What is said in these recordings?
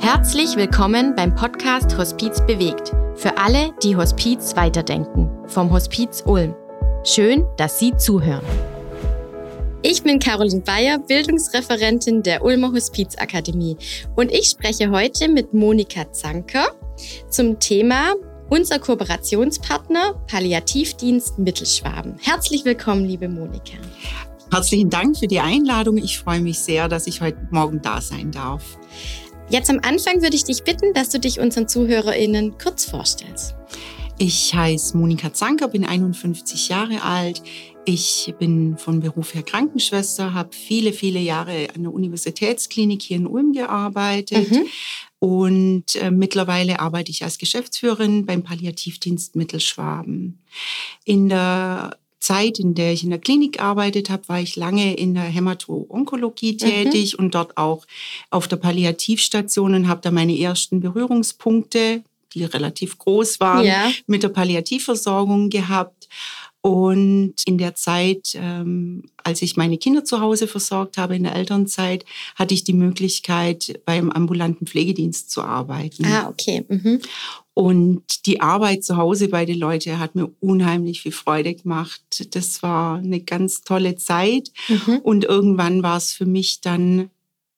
Herzlich willkommen beim Podcast Hospiz bewegt. Für alle, die Hospiz weiterdenken. Vom Hospiz Ulm. Schön, dass Sie zuhören. Ich bin Caroline Bayer, Bildungsreferentin der Ulmer Hospizakademie. Und ich spreche heute mit Monika Zanker zum Thema unser Kooperationspartner Palliativdienst Mittelschwaben. Herzlich willkommen, liebe Monika. Herzlichen Dank für die Einladung. Ich freue mich sehr, dass ich heute Morgen da sein darf. Jetzt am Anfang würde ich dich bitten, dass du dich unseren ZuhörerInnen kurz vorstellst. Ich heiße Monika Zanker, bin 51 Jahre alt. Ich bin von Beruf her Krankenschwester, habe viele Jahre an der Universitätsklinik hier in Ulm gearbeitet. Und mittlerweile arbeite ich als Geschäftsführerin beim Palliativdienst Mittelschwaben. In der Zeit, in der ich in der Klinik gearbeitet habe, war ich lange in der Hämato-Onkologie tätig und dort auch auf der Palliativstation und habe da meine ersten Berührungspunkte, die relativ groß waren, mit der Palliativversorgung gehabt. Und in der Zeit, als ich meine Kinder zu Hause versorgt habe, in der Elternzeit, hatte ich die Möglichkeit, beim ambulanten Pflegedienst zu arbeiten. Okay. Und die Arbeit zu Hause bei den Leuten hat mir unheimlich viel Freude gemacht. Das war eine ganz tolle Zeit. Und irgendwann war es für mich dann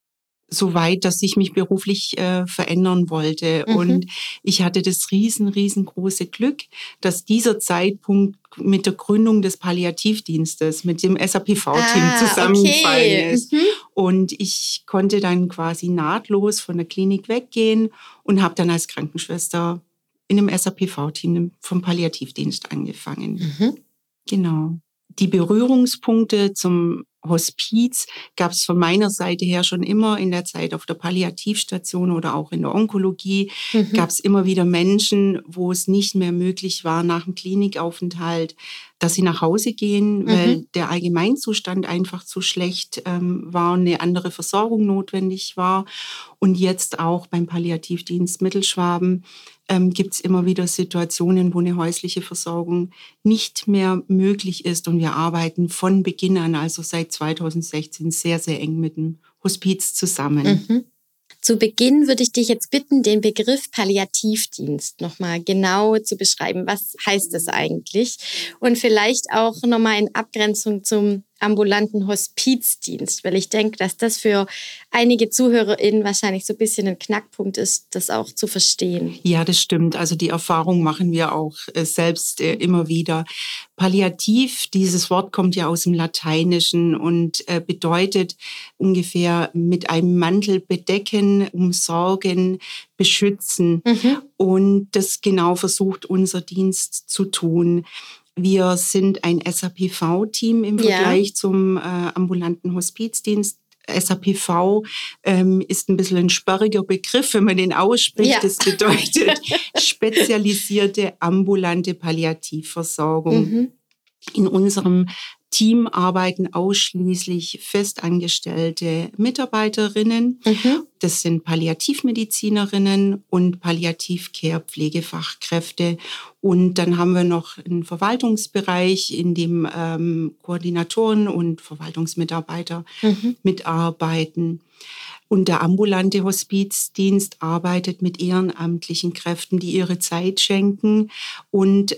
so weit, dass ich mich beruflich verändern wollte. Und ich hatte das riesengroße Glück, dass dieser Zeitpunkt mit der Gründung des Palliativdienstes, mit dem SAPV-Team zusammengefallen ist. Und ich konnte dann quasi nahtlos von der Klinik weggehen und habe dann als Krankenschwester in dem SAPV-Team vom Palliativdienst angefangen. Genau. Die Berührungspunkte zum Hospiz gab es von meiner Seite her schon immer in der Zeit auf der Palliativstation oder auch in der Onkologie. Gab es immer wieder Menschen, wo es nicht mehr möglich war nach dem Klinikaufenthalt, dass sie nach Hause gehen, weil der Allgemeinzustand einfach zu schlecht war und eine andere Versorgung notwendig war. Und jetzt auch beim Palliativdienst Mittelschwaben gibt es immer wieder Situationen, wo eine häusliche Versorgung nicht mehr möglich ist. Und wir arbeiten von Beginn an, also seit 2016, sehr eng mit dem Hospiz zusammen. Zu Beginn würde ich dich jetzt bitten, den Begriff Palliativdienst nochmal genau zu beschreiben. Was heißt das eigentlich? Und vielleicht auch nochmal in Abgrenzung zum ambulanten Hospizdienst, weil ich denke, dass das für einige ZuhörerInnen wahrscheinlich so ein bisschen ein Knackpunkt ist, das auch zu verstehen. Ja, das stimmt. Also die Erfahrung machen wir auch selbst immer wieder. Palliativ, dieses Wort kommt ja aus dem Lateinischen und bedeutet ungefähr mit einem Mantel bedecken, umsorgen, beschützen. Und das genau versucht unser Dienst zu tun. Wir sind ein SAPV-Team im Vergleich zum ambulanten Hospizdienst. SAPV ist ein bisschen ein sperriger Begriff, wenn man den ausspricht. Das bedeutet spezialisierte ambulante Palliativversorgung. In unserem Team arbeiten ausschließlich festangestellte Mitarbeiterinnen. Das sind Palliativmedizinerinnen und Palliativ-Care-Pflegefachkräfte. Und dann haben wir noch einen Verwaltungsbereich, in dem Koordinatoren und Verwaltungsmitarbeiter mitarbeiten. Und der ambulante Hospizdienst arbeitet mit ehrenamtlichen Kräften, die ihre Zeit schenken und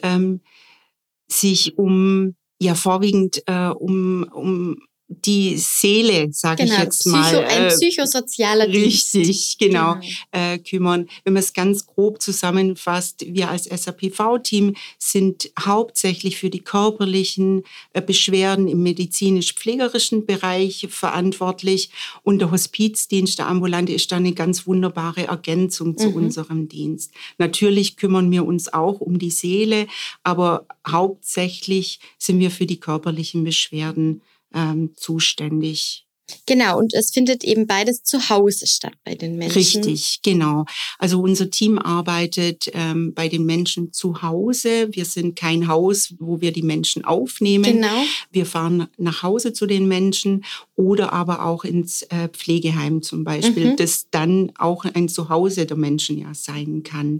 sich vorwiegend um die Seele, sage ich jetzt mal. Ein psychosozialer Dienst. Richtig, genau. Kümmern. Wenn man es ganz grob zusammenfasst, wir als SAPV-Team sind hauptsächlich für die körperlichen Beschwerden im medizinisch-pflegerischen Bereich verantwortlich und der Hospizdienst, der ambulante, ist da eine ganz wunderbare Ergänzung zu unserem Dienst. Natürlich kümmern wir uns auch um die Seele, aber hauptsächlich sind wir für die körperlichen Beschwerden zuständig. Genau, und es findet eben beides zu Hause statt bei den Menschen. Richtig, genau. Also unser Team arbeitet bei den Menschen zu Hause. Wir sind kein Haus, wo wir die Menschen aufnehmen. Genau. Wir fahren nach Hause zu den Menschen oder aber auch ins Pflegeheim zum Beispiel, das dann auch ein Zuhause der Menschen ja sein kann.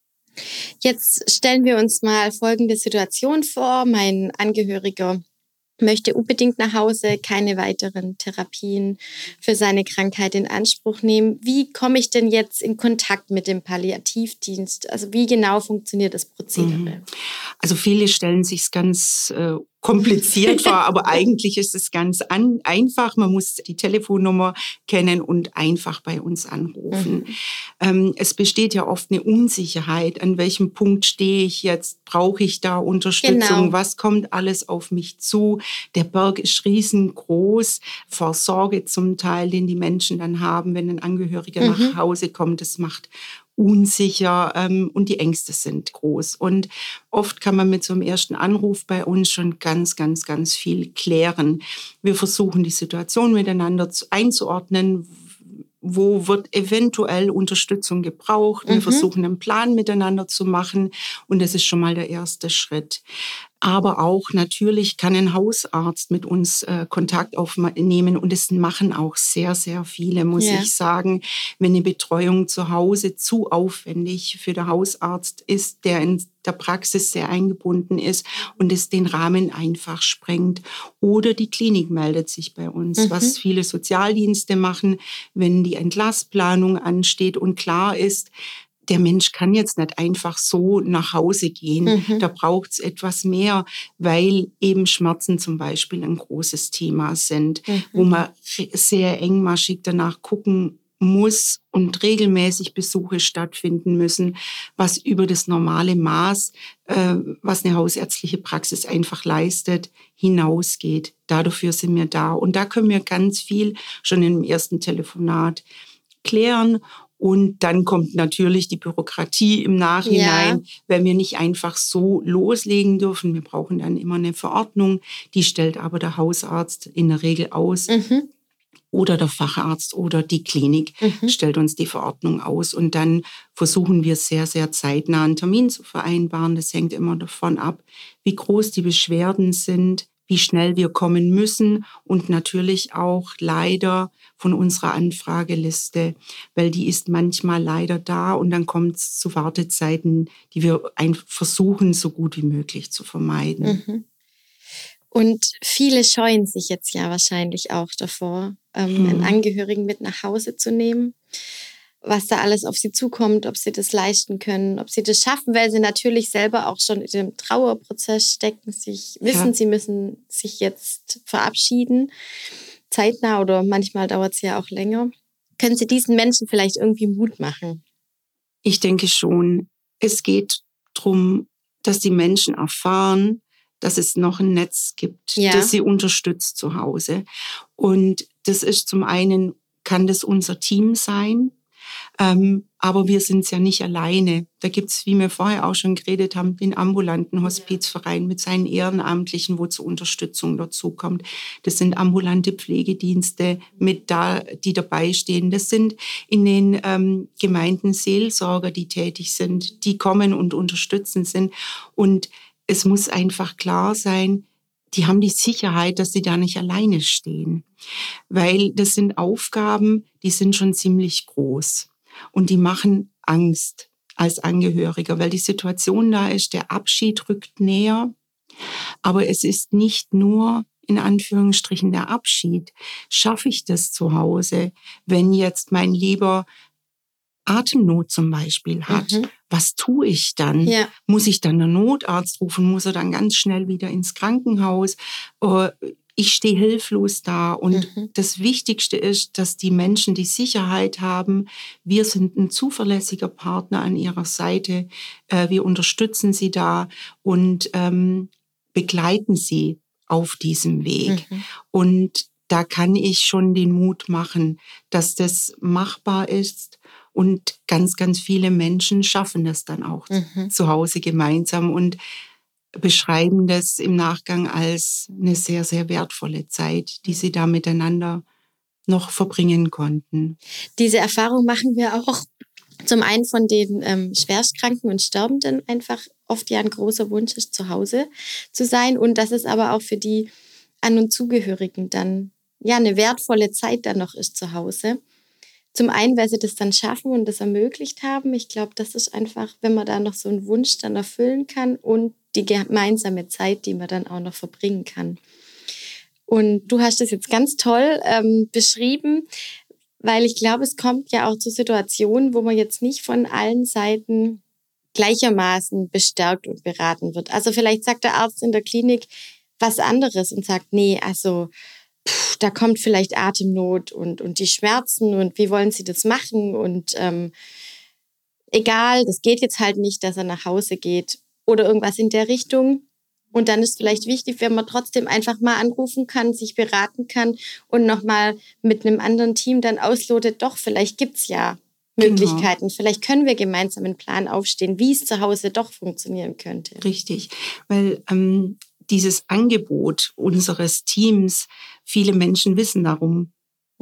Jetzt stellen wir uns mal folgende Situation vor. Mein Angehöriger möchte unbedingt nach Hause, keine weiteren Therapien für seine Krankheit in Anspruch nehmen. Wie komme ich denn jetzt in Kontakt mit dem Palliativdienst? Also wie genau funktioniert das Prozedere? Also viele stellen sich es ganz kompliziert vor, aber eigentlich ist es ganz einfach. Man muss die Telefonnummer kennen und einfach bei uns anrufen. Es besteht ja oft eine Unsicherheit. An welchem Punkt stehe ich jetzt? Brauche ich da Unterstützung? Genau. Was kommt alles auf mich zu? Der Berg ist riesengroß. Vor Sorge zum Teil, den die Menschen dann haben, wenn ein Angehöriger nach Hause kommt. Das macht unsicher und die Ängste sind groß. Und oft kann man mit so einem ersten Anruf bei uns schon ganz, ganz, ganz viel klären. Wir versuchen, die Situation miteinander einzuordnen. Wo wird eventuell Unterstützung gebraucht? Wir versuchen, einen Plan miteinander zu machen. Und das ist schon mal der erste Schritt. Aber auch natürlich kann ein Hausarzt mit uns Kontakt aufnehmen. Und das machen auch sehr, sehr viele, muss ich sagen. Wenn eine Betreuung zu Hause zu aufwendig für den Hausarzt ist, der in der Praxis sehr eingebunden ist und es den Rahmen einfach sprengt. Oder die Klinik meldet sich bei uns, was viele Sozialdienste machen, wenn die Entlassplanung ansteht und klar ist, der Mensch kann jetzt nicht einfach so nach Hause gehen. Da braucht es etwas mehr, weil eben Schmerzen zum Beispiel ein großes Thema sind, wo man sehr engmaschig danach gucken muss und regelmäßig Besuche stattfinden müssen, was über das normale Maß, was eine hausärztliche Praxis einfach leistet, hinausgeht. Dafür sind wir da. Und da können wir ganz viel schon im ersten Telefonat klären. Und dann kommt natürlich die Bürokratie im Nachhinein, weil wir nicht einfach so loslegen dürfen. Wir brauchen dann immer eine Verordnung, die stellt aber der Hausarzt in der Regel aus. Oder der Facharzt oder die Klinik stellt uns die Verordnung aus. Und dann versuchen wir sehr, sehr zeitnah einen Termin zu vereinbaren. Das hängt immer davon ab, wie groß die Beschwerden sind, wie schnell wir kommen müssen und natürlich auch leider von unserer Anfrageliste, weil die ist manchmal leider da und dann kommt es zu Wartezeiten, die wir versuchen, so gut wie möglich zu vermeiden. Und viele scheuen sich jetzt ja wahrscheinlich auch davor, einen Angehörigen mit nach Hause zu nehmen. Was da alles auf sie zukommt, ob sie das leisten können, ob sie das schaffen, weil sie natürlich selber auch schon in dem Trauerprozess stecken, wissen, sie müssen sich jetzt verabschieden, zeitnah oder manchmal dauert es ja auch länger. Können Sie diesen Menschen vielleicht irgendwie Mut machen? Ich denke schon. Es geht darum, dass die Menschen erfahren, dass es noch ein Netz gibt, das sie unterstützt zu Hause. Und das ist zum einen, kann das unser Team sein, aber wir sind es ja nicht alleine. Da gibt es, wie wir vorher auch schon geredet haben, den ambulanten Hospizverein mit seinen Ehrenamtlichen, wo zur Unterstützung dazukommt. Das sind ambulante Pflegedienste, die dabei stehen. Das sind in den Gemeinden Seelsorger, die tätig sind, die kommen und unterstützen sind. Und es muss einfach klar sein, die haben die Sicherheit, dass sie da nicht alleine stehen. Weil das sind Aufgaben, die sind schon ziemlich groß. Und die machen Angst als Angehöriger, weil die Situation da ist, der Abschied rückt näher. Aber es ist nicht nur in Anführungsstrichen der Abschied. Schaffe ich das zu Hause, wenn jetzt mein Lieber Atemnot zum Beispiel hat? Was tue ich dann? Muss ich dann einen Notarzt rufen? Muss er dann ganz schnell wieder ins Krankenhaus? Ich stehe hilflos da. Und das Wichtigste ist, dass die Menschen die Sicherheit haben, wir sind ein zuverlässiger Partner an ihrer Seite. Wir unterstützen sie da und begleiten sie auf diesem Weg. Und da kann ich schon den Mut machen, dass das machbar ist. Und ganz, ganz viele Menschen schaffen das dann auch zu Hause gemeinsam und beschreiben das im Nachgang als eine sehr, sehr wertvolle Zeit, die sie da miteinander noch verbringen konnten. Diese Erfahrung machen wir auch zum einen von den Schwerstkranken und Sterbenden einfach oft ja ein großer Wunsch ist, zu Hause zu sein. Und dass es aber auch für die An- und Zugehörigen dann ja eine wertvolle Zeit dann noch ist zu Hause. Zum einen, weil sie das dann schaffen und das ermöglicht haben. Ich glaube, das ist einfach, wenn man da noch so einen Wunsch dann erfüllen kann und die gemeinsame Zeit, die man dann auch noch verbringen kann. Und du hast das jetzt ganz toll beschrieben, weil ich glaube, es kommt ja auch zu Situationen, wo man jetzt nicht von allen Seiten gleichermaßen bestärkt und beraten wird. Also vielleicht sagt der Arzt in der Klinik was anderes und sagt, nee, also da kommt vielleicht Atemnot und die Schmerzen und wie wollen Sie das machen und egal, das geht jetzt halt nicht, dass er nach Hause geht oder irgendwas in der Richtung. Und dann ist vielleicht wichtig, wenn man trotzdem einfach mal anrufen kann, sich beraten kann und nochmal mit einem anderen Team dann auslotet, doch, vielleicht gibt's ja Möglichkeiten. Genau. Vielleicht können wir gemeinsam einen Plan aufstellen, wie es zu Hause doch funktionieren könnte. Richtig, weil dieses Angebot unseres Teams, viele Menschen wissen darum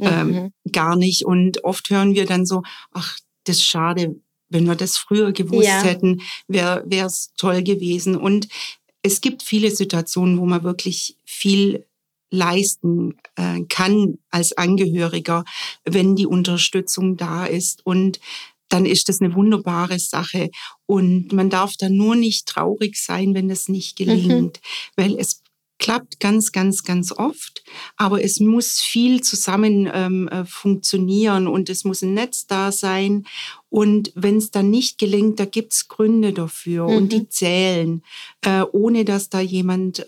gar nicht. Und oft hören wir dann so, ach, das ist schade, wenn wir das früher gewusst hätten, wäre es toll gewesen. Und es gibt viele Situationen, wo man wirklich viel leisten kann als Angehöriger, wenn die Unterstützung da ist. Und dann ist das eine wunderbare Sache. Und man darf dann nur nicht traurig sein, wenn das nicht gelingt, weil es klappt ganz, ganz, ganz oft, aber es muss viel zusammen funktionieren und es muss ein Netz da sein. Und wenn es dann nicht gelingt, da gibt's Gründe dafür und die zählen, ohne dass da jemand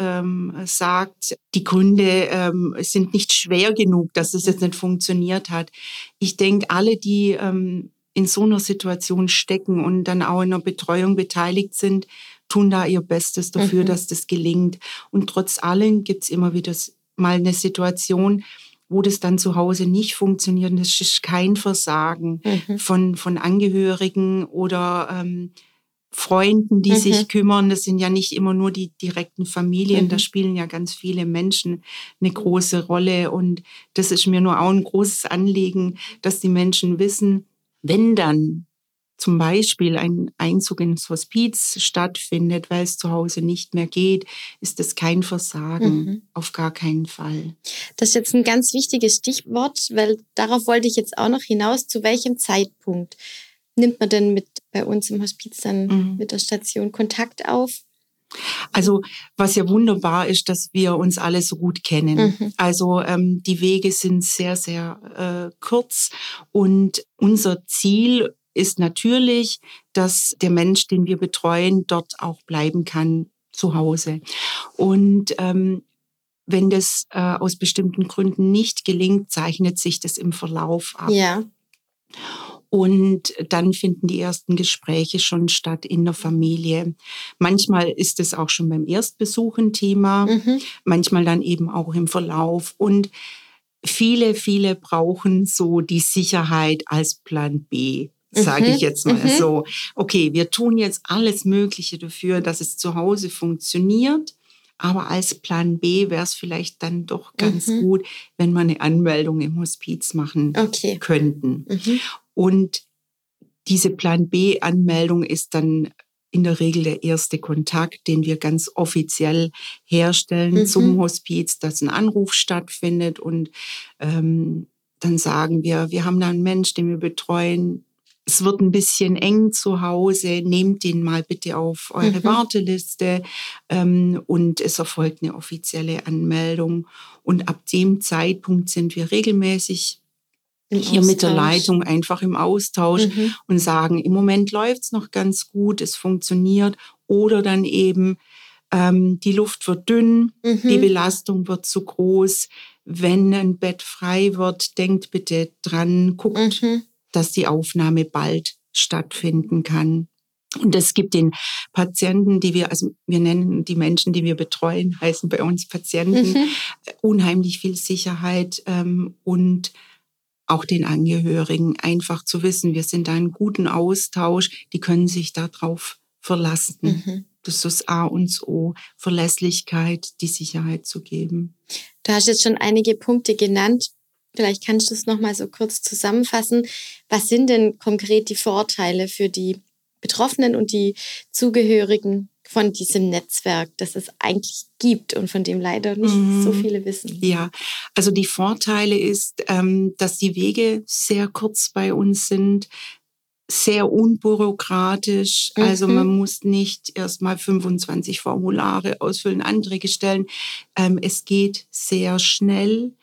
sagt, die Gründe sind nicht schwer genug, dass es jetzt nicht funktioniert hat. Ich denke, alle, die in so einer Situation stecken und dann auch in einer Betreuung beteiligt sind, tun da ihr Bestes dafür, dass das gelingt. Und trotz allem gibt's immer wieder mal eine Situation, wo das dann zu Hause nicht funktioniert. Das ist kein Versagen von Angehörigen oder Freunden, die sich kümmern. Das sind ja nicht immer nur die direkten Familien. Da spielen ja ganz viele Menschen eine große Rolle. Und das ist mir nur auch ein großes Anliegen, dass die Menschen wissen, wenn dann zum Beispiel ein Einzug ins Hospiz stattfindet, weil es zu Hause nicht mehr geht, ist das kein Versagen, auf gar keinen Fall. Das ist jetzt ein ganz wichtiges Stichwort, weil darauf wollte ich jetzt auch noch hinaus. Zu welchem Zeitpunkt nimmt man denn bei uns im Hospiz dann mit der Station Kontakt auf? Also was ja wunderbar ist, dass wir uns alle so gut kennen. Also die Wege sind sehr, sehr kurz und unser Ziel ist natürlich, dass der Mensch, den wir betreuen, dort auch bleiben kann, zu Hause. Und wenn das aus bestimmten Gründen nicht gelingt, zeichnet sich das im Verlauf ab. Ja. Und dann finden die ersten Gespräche schon statt in der Familie. Manchmal ist es auch schon beim Erstbesuch ein Thema, manchmal dann eben auch im Verlauf. Und viele brauchen so die Sicherheit als Plan B. Sage ich jetzt mal so. Okay, wir tun jetzt alles Mögliche dafür, dass es zu Hause funktioniert. Aber als Plan B wäre es vielleicht dann doch ganz gut, wenn wir eine Anmeldung im Hospiz machen könnten. Und diese Plan B-Anmeldung ist dann in der Regel der erste Kontakt, den wir ganz offiziell herstellen zum Hospiz, dass ein Anruf stattfindet. Und dann sagen wir haben da einen Mensch, den wir betreuen. Es wird ein bisschen eng zu Hause, nehmt den mal bitte auf eure Warteliste und es erfolgt eine offizielle Anmeldung. Und ab dem Zeitpunkt sind wir regelmäßig hier mit der Leitung einfach im Austausch und sagen, im Moment läuft's noch ganz gut, es funktioniert. Oder dann eben, die Luft wird dünn, die Belastung wird zu groß. Wenn ein Bett frei wird, denkt bitte dran, guckt, dass die Aufnahme bald stattfinden kann. Und es gibt den Patienten, wir nennen die Menschen, die wir betreuen, heißen bei uns Patienten, unheimlich viel Sicherheit und auch den Angehörigen einfach zu wissen, wir sind da in guten Austausch, die können sich darauf verlassen. Das ist das A und O, Verlässlichkeit, die Sicherheit zu geben. Du hast jetzt schon einige Punkte genannt. Vielleicht kannst du es noch mal so kurz zusammenfassen. Was sind denn konkret die Vorteile für die Betroffenen und die Zugehörigen von diesem Netzwerk, das es eigentlich gibt und von dem leider nicht so viele wissen? Ja, also die Vorteile ist, dass die Wege sehr kurz bei uns sind. sehr unbürokratisch. Also man muss nicht erstmal 25 Formulare ausfüllen, Anträge stellen. Es geht sehr schnell.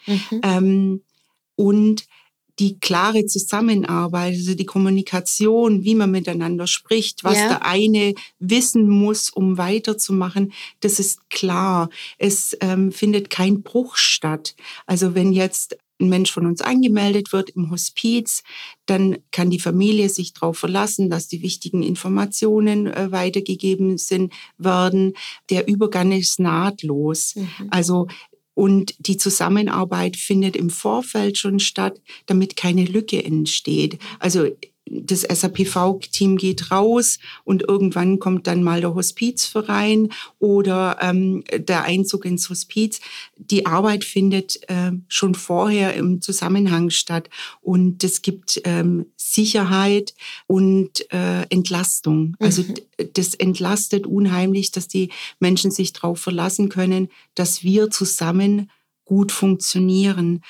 Und die klare Zusammenarbeit, also die Kommunikation, wie man miteinander spricht, was der eine wissen muss, um weiterzumachen, das ist klar. Es findet kein Bruch statt. Also wenn jetzt ein Mensch von uns angemeldet wird im Hospiz, dann kann die Familie sich darauf verlassen, dass die wichtigen Informationen weitergegeben werden. Der Übergang ist nahtlos. Also und die Zusammenarbeit findet im Vorfeld schon statt, damit keine Lücke entsteht. Also das SAPV-Team geht raus und irgendwann kommt dann mal der Hospizverein oder der Einzug ins Hospiz. Die Arbeit findet schon vorher im Zusammenhang statt und es gibt Sicherheit und Entlastung. Also das entlastet unheimlich, dass die Menschen sich darauf verlassen können, dass wir zusammen gut funktionieren.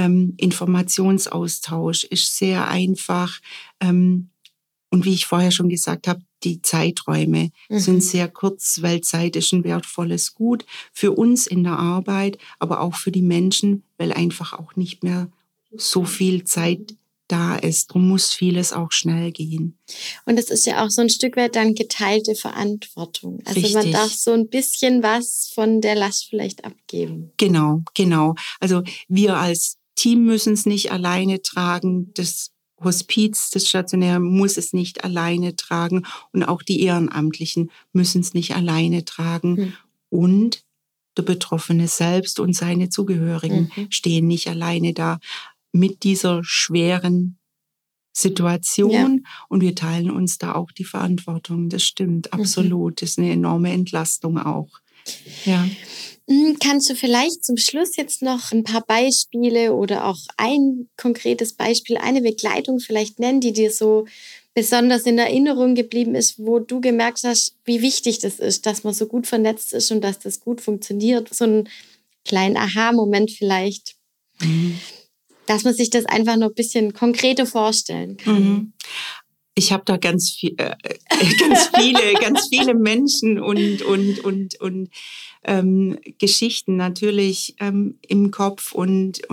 Informationsaustausch ist sehr einfach. Und wie ich vorher schon gesagt habe, die Zeiträume sind sehr kurz, weil Zeit ist ein wertvolles Gut für uns in der Arbeit, aber auch für die Menschen, weil einfach auch nicht mehr so viel Zeit da ist. Darum muss vieles auch schnell gehen. Und es ist ja auch so ein Stück weit dann geteilte Verantwortung. Also Richtig. Man darf so ein bisschen was von der Last vielleicht abgeben. Genau. Also wir als Team müssen es nicht alleine tragen. Das Hospiz, das Stationäre, muss es nicht alleine tragen. Und auch die Ehrenamtlichen müssen es nicht alleine tragen. Und der Betroffene selbst und seine Zugehörigen stehen nicht alleine da mit dieser schweren Situation. Und wir teilen uns da auch die Verantwortung. Das stimmt, absolut. Das ist eine enorme Entlastung auch. Ja. Kannst du vielleicht zum Schluss jetzt noch ein paar Beispiele oder auch ein konkretes Beispiel, eine Begleitung vielleicht nennen, die dir so besonders in Erinnerung geblieben ist, wo du gemerkt hast, wie wichtig das ist, dass man so gut vernetzt ist und dass das gut funktioniert? So einen kleinen Aha-Moment vielleicht. Dass man sich das einfach noch ein bisschen konkreter vorstellen kann. Ich habe da ganz viele Menschen und Geschichten natürlich im Kopf und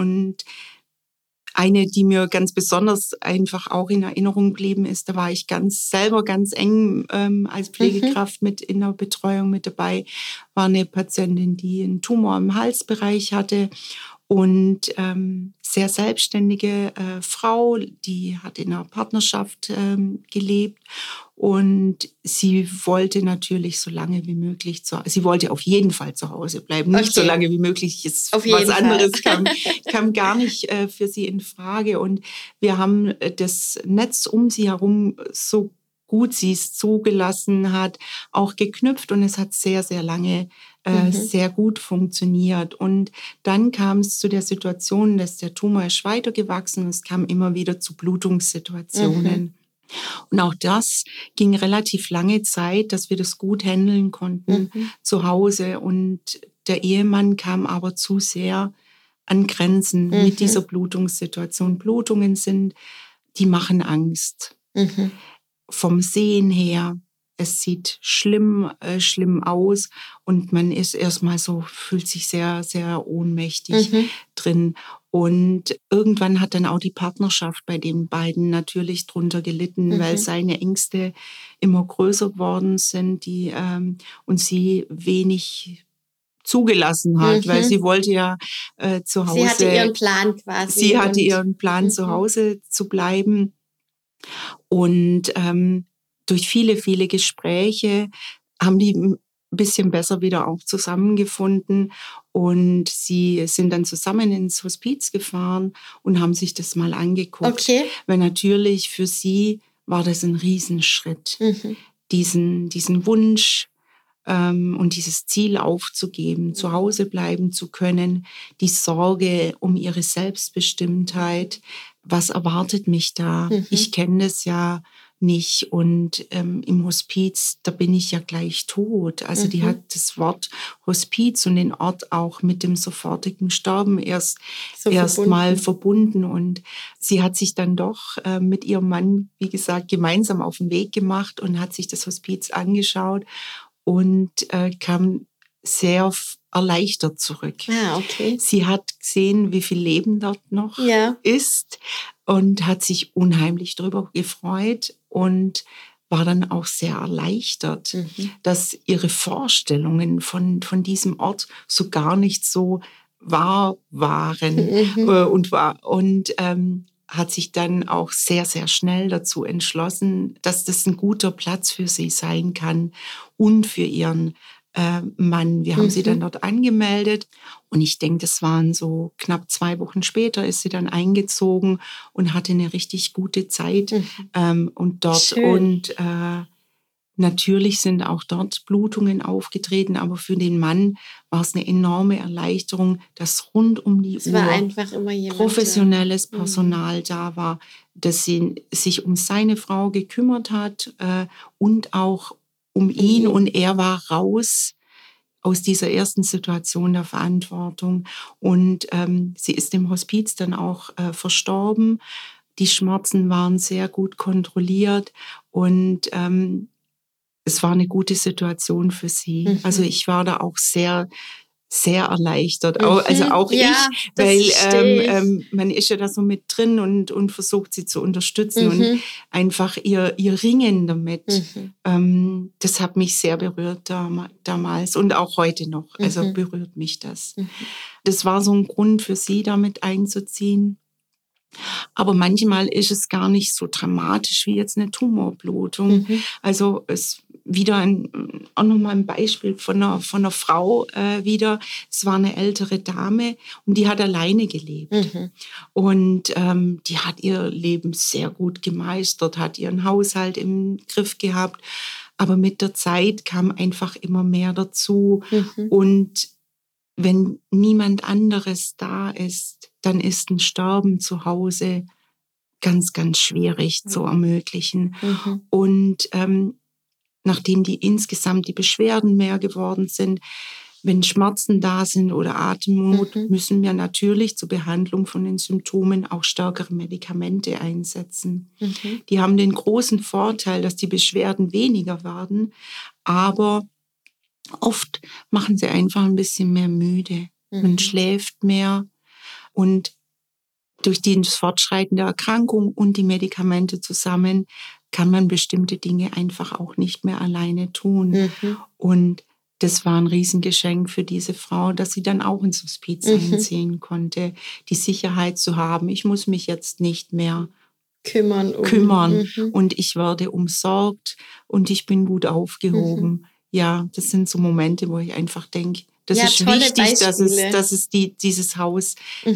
eine, die mir ganz besonders einfach auch in Erinnerung geblieben ist, da war ich selber ganz eng als Pflegekraft mit in der Betreuung mit dabei, war eine Patientin, die einen Tumor im Halsbereich hatte. Und sehr selbstständige Frau, die hat in einer Partnerschaft gelebt und sie wollte natürlich so lange wie möglich, sie wollte auf jeden Fall zu Hause bleiben, nicht so lange wie möglich, ist was anderes kam gar nicht für sie in Frage. Und wir haben das Netz um sie herum so gut sie es zugelassen hat, auch geknüpft und es hat sehr, sehr lange sehr gut funktioniert. Und dann kam es zu der Situation, dass der Tumor ist weitergewachsen und es kam immer wieder zu Blutungssituationen. Und auch das ging relativ lange Zeit, dass wir das gut handeln konnten zu Hause. Und der Ehemann kam aber zu sehr an Grenzen mit dieser Blutungssituation. Blutungen die machen Angst. Vom Sehen her, es sieht schlimm aus und man ist erstmal so, fühlt sich sehr, sehr ohnmächtig drin. Und irgendwann hat dann auch die Partnerschaft bei den beiden natürlich drunter gelitten, weil seine Ängste immer größer geworden sind, und sie wenig zugelassen hat, weil sie wollte ja zu Hause. Sie hatte ihren Plan quasi. Sie hatte ihren Plan, zu Hause zu bleiben. Und durch viele, viele Gespräche haben die ein bisschen besser wieder auch zusammengefunden. Und sie sind dann zusammen ins Hospiz gefahren und haben sich das mal angeguckt. Okay. Weil natürlich für sie war das ein Riesenschritt, diesen Wunsch und dieses Ziel aufzugeben, zu Hause bleiben zu können, die Sorge um ihre Selbstbestimmtheit. Was erwartet mich da? Ich kenne das ja nicht. Und im Hospiz, da bin ich ja gleich tot. Also die hat das Wort Hospiz und den Ort auch mit dem sofortigen Sterben erst mal verbunden. Und sie hat sich dann doch mit ihrem Mann, wie gesagt, gemeinsam auf den Weg gemacht und hat sich das Hospiz angeschaut und kam sehr erleichtert zurück. Okay. Sie hat gesehen, wie viel Leben dort noch ist und hat sich unheimlich darüber gefreut und war dann auch sehr erleichtert, dass ihre Vorstellungen von diesem Ort so gar nicht so wahr waren und hat sich dann auch sehr, sehr schnell dazu entschlossen, dass das ein guter Platz für sie sein kann und für ihren Mann. Wir haben sie dann dort angemeldet und ich denke, das waren so knapp 2 Wochen später, ist sie dann eingezogen und hatte eine richtig gute Zeit und dort. Schön. Und natürlich sind auch dort Blutungen aufgetreten, aber für den Mann war es eine enorme Erleichterung, dass rund um die Uhr einfach immer professionelles Personal da war, dass sie sich um seine Frau gekümmert hat und auch um ihn. Und er war raus aus dieser ersten Situation der Verantwortung. Und sie ist im Hospiz dann auch verstorben. Die Schmerzen waren sehr gut kontrolliert und es war eine gute Situation für sie. Also ich war da auch sehr, sehr erleichtert. Also auch ich, weil man ist ja da so mit drin und versucht sie zu unterstützen und einfach ihr Ringen damit. Das hat mich sehr berührt damals und auch heute noch. Also berührt mich das. Das war so ein Grund für sie, damit einzuziehen. Aber manchmal ist es gar nicht so dramatisch wie jetzt eine Tumorblutung. Also es wieder auch nochmal ein Beispiel von einer Frau wieder. Es war eine ältere Dame und die hat alleine gelebt. Und die hat ihr Leben sehr gut gemeistert, hat ihren Haushalt im Griff gehabt. Aber mit der Zeit kam einfach immer mehr dazu. Und wenn niemand anderes da ist, dann ist ein Sterben zu Hause ganz, ganz schwierig zu ermöglichen. Und nachdem insgesamt die Beschwerden mehr geworden sind, wenn Schmerzen da sind oder Atemnot, müssen wir natürlich zur Behandlung von den Symptomen auch stärkere Medikamente einsetzen. Die haben den großen Vorteil, dass die Beschwerden weniger werden, aber oft machen sie einfach ein bisschen mehr müde. Man schläft mehr und durch das Fortschreiten der Erkrankung und die Medikamente zusammen kann man bestimmte Dinge einfach auch nicht mehr alleine tun. Und das war ein Riesengeschenk für diese Frau, dass sie dann auch ins Hospiz einziehen konnte, die Sicherheit zu haben, ich muss mich jetzt nicht mehr kümmern und ich werde umsorgt und ich bin gut aufgehoben. Ja, das sind so Momente, wo ich einfach denke, das ist wichtig, dass es dieses Haus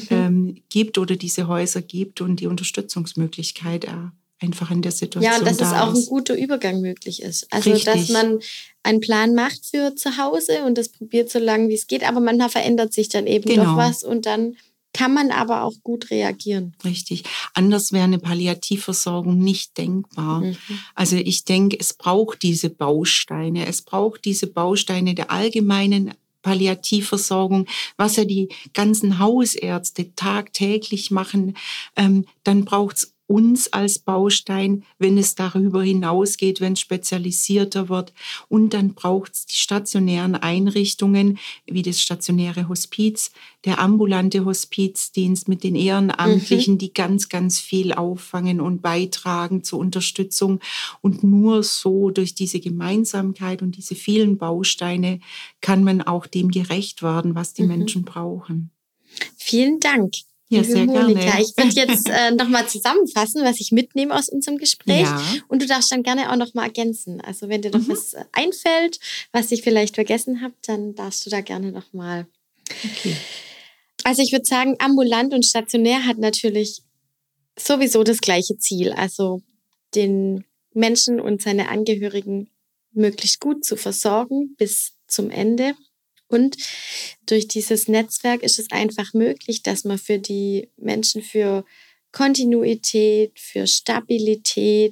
gibt oder diese Häuser gibt und die Unterstützungsmöglichkeit einfach in der Situation da ist. Ja, und dass es auch ein guter Übergang möglich ist. Also, Richtig. Dass man einen Plan macht für zu Hause und das probiert so lange, wie es geht, aber manchmal verändert sich dann eben doch was und dann kann man aber auch gut reagieren. Richtig. Anders wäre eine Palliativversorgung nicht denkbar. Also ich denke, es braucht diese Bausteine. Es braucht diese Bausteine der allgemeinen Palliativversorgung, was ja die ganzen Hausärzte tagtäglich machen. Dann braucht es uns als Baustein, wenn es darüber hinausgeht, wenn es spezialisierter wird. Und dann braucht es die stationären Einrichtungen, wie das stationäre Hospiz, der ambulante Hospizdienst mit den Ehrenamtlichen, die ganz, ganz viel auffangen und beitragen zur Unterstützung. Und nur so durch diese Gemeinsamkeit und diese vielen Bausteine kann man auch dem gerecht werden, was die Menschen brauchen. Vielen Dank. Ja, sehr gerne. Ich würde jetzt nochmal zusammenfassen, was ich mitnehme aus unserem Gespräch. Ja. Und du darfst dann gerne auch nochmal ergänzen. Also wenn dir noch was einfällt, was ich vielleicht vergessen habe, dann darfst du da gerne nochmal. Okay. Also ich würde sagen, ambulant und stationär hat natürlich sowieso das gleiche Ziel. Also den Menschen und seine Angehörigen möglichst gut zu versorgen bis zum Ende. Und durch dieses Netzwerk ist es einfach möglich, dass man für die Menschen für Kontinuität, für Stabilität,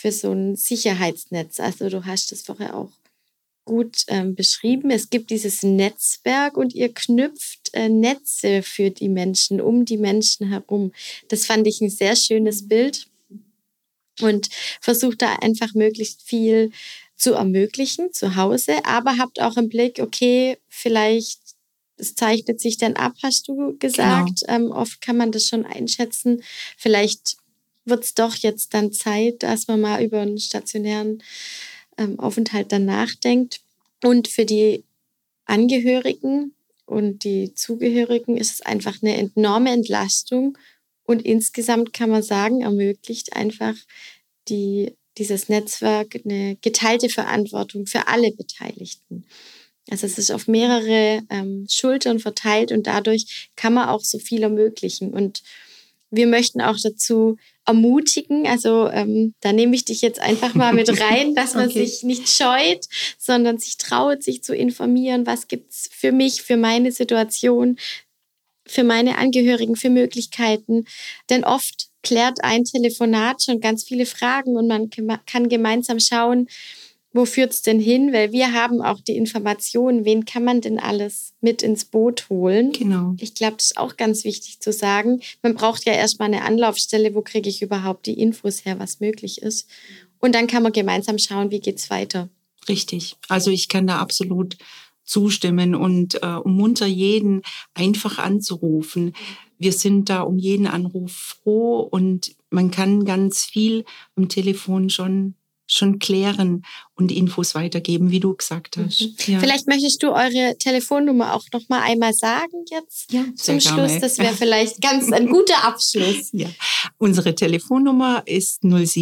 für so ein Sicherheitsnetz. Also du hast das vorher auch gut beschrieben. Es gibt dieses Netzwerk und ihr knüpft Netze für die Menschen, um die Menschen herum. Das fand ich ein sehr schönes Bild und versucht da einfach möglichst viel zu ermöglichen zu Hause, aber habt auch im Blick, okay, vielleicht es zeichnet sich dann ab, hast du gesagt. Genau. Oft kann man das schon einschätzen. Vielleicht wird es doch jetzt dann Zeit, dass man mal über einen stationären Aufenthalt dann nachdenkt. Und für die Angehörigen und die Zugehörigen ist es einfach eine enorme Entlastung. Und insgesamt kann man sagen, ermöglicht einfach dieses Netzwerk eine geteilte Verantwortung für alle Beteiligten. Also es ist auf mehrere Schultern verteilt und dadurch kann man auch so viel ermöglichen. Und wir möchten auch dazu ermutigen, also da nehme ich dich jetzt einfach mal mit rein, dass man sich nicht scheut, sondern sich traut, sich zu informieren, was gibt's für mich, für meine Situation, für meine Angehörigen, für Möglichkeiten. Denn oft klärt ein Telefonat schon ganz viele Fragen und man kann gemeinsam schauen, wo führt es denn hin? Weil wir haben auch die Informationen, wen kann man denn alles mit ins Boot holen? Genau. Ich glaube, das ist auch ganz wichtig zu sagen. Man braucht ja erstmal eine Anlaufstelle, wo kriege ich überhaupt die Infos her, was möglich ist. Und dann kann man gemeinsam schauen, wie geht's weiter. Richtig. Also ich kann da absolut zustimmen und munter jeden einfach anzurufen. Wir sind da um jeden Anruf froh und man kann ganz viel am Telefon schon klären und Infos weitergeben, wie du gesagt hast. Ja. Vielleicht möchtest du eure Telefonnummer auch noch mal einmal sagen jetzt zum Schluss. Das wäre vielleicht ganz ein guter Abschluss. Ja. Unsere Telefonnummer ist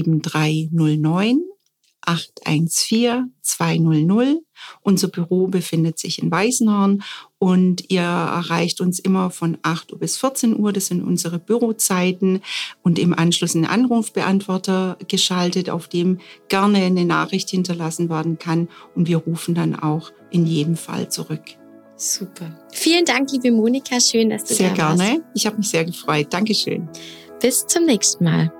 07309 814 200. Unser Büro befindet sich in Weißenhorn und ihr erreicht uns immer von 8 Uhr bis 14 Uhr. Das sind unsere Bürozeiten und im Anschluss einen Anrufbeantworter geschaltet, auf dem gerne eine Nachricht hinterlassen werden kann und wir rufen dann auch in jedem Fall zurück. Super. Vielen Dank, liebe Monika. Schön, dass du da warst. Sehr gerne. Ich habe mich sehr gefreut. Dankeschön. Bis zum nächsten Mal.